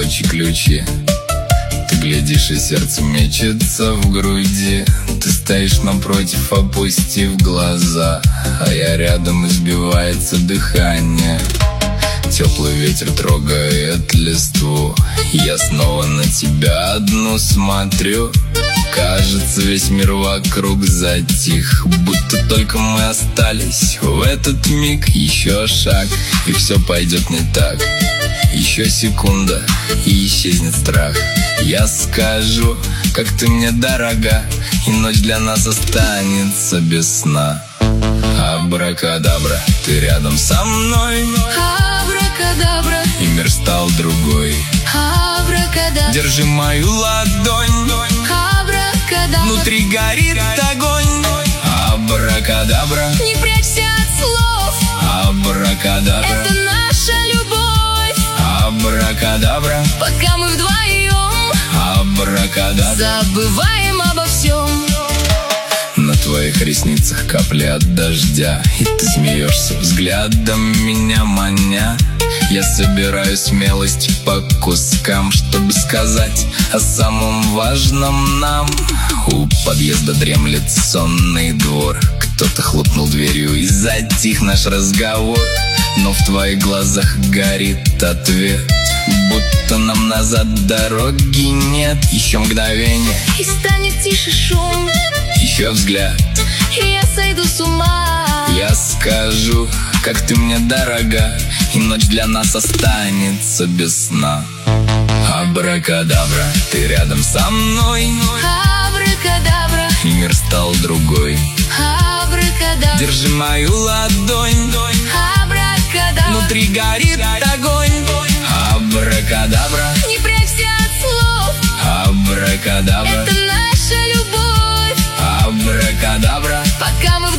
прочь ключи. Ты глядишь, и сердце мечется в груди. Ты стоишь напротив, опустив глаза, а я рядом, и сбивается дыхание. Теплый ветер трогает листву. Я снова на тебя одну смотрю. Кажется, весь мир вокруг затих, будто только мы остались в этот миг. Еще шаг, и все пойдет не так. Еще секунда, и исчезнет страх. Я скажу, как ты мне дорога, и ночь для нас останется без сна. Абракадабра, ты рядом со мной. Абракадабра, и мир стал другой. абракадабра, Держи мою ладонь, абракадабра, внутри горит огонь. Абракадабра, не прячься от слов, абракадабра, это наша любовь. абракадабра, Пока мы вдвоем абракадабра. забываем обо всем. На твоих ресницах капли от дождя, и ты смеешься взглядом, меня маня. Я собираю смелость по кускам, чтобы сказать о самом важном нам. У подъезда дремлет сонный двор. Кто-то хлопнул дверью, и затих наш разговор. Но в твоих глазах горит ответ, будто нам назад дороги нет. Еще мгновение, И станет тише шум, еще взгляд. и я сойду с ума. Я скажу, как ты мне дорога, и ночь для нас останется без сна. Абракадабра, ты рядом со мной. Абракадабра, И мир стал другой. абракадабра, Держи мою ладонь, абракадабра, внутри горит огонь. Абракадабра, не прячься от слов, абракадабра, это наша любовь. абракадабра. Пока мы